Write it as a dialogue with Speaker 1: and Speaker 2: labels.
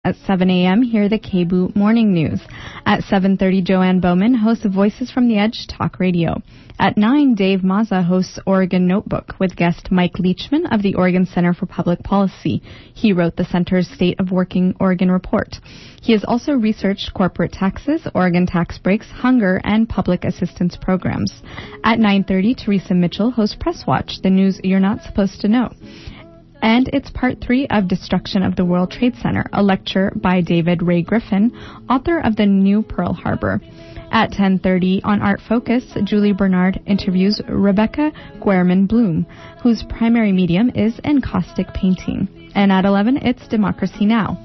Speaker 1: At 7 a.m., hear the KBOO Morning News. At 7:30, Joanne Bowman hosts Voices from the Edge Talk Radio. At 9, Dave Mazza hosts Oregon Notebook with guest Mike Leachman of the Oregon Center for Public Policy. He wrote the center's State of Working Oregon report. He has also researched corporate taxes, Oregon tax breaks, hunger, and public assistance programs. At 9:30, Teresa Mitchell hosts Press Watch, the news you're not supposed to know. And it's part 3 of Destruction of the World Trade Center, a lecture by David Ray Griffin, author of The New Pearl Harbor. At 10:30 on Art Focus, Julie Bernard interviews Rebecca Guerman Bloom, whose primary medium is encaustic painting. And at 11, it's Democracy Now!